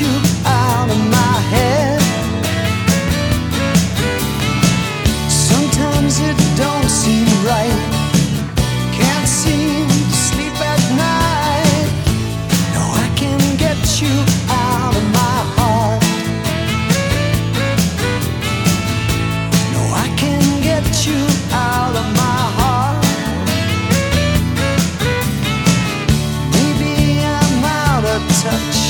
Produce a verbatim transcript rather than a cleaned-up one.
you out of my head. Sometimes it don't seem right, can't seem to sleep at night. No, I can get you out of my heart. No, I can get you out of my heart. Maybe I'm out of touch,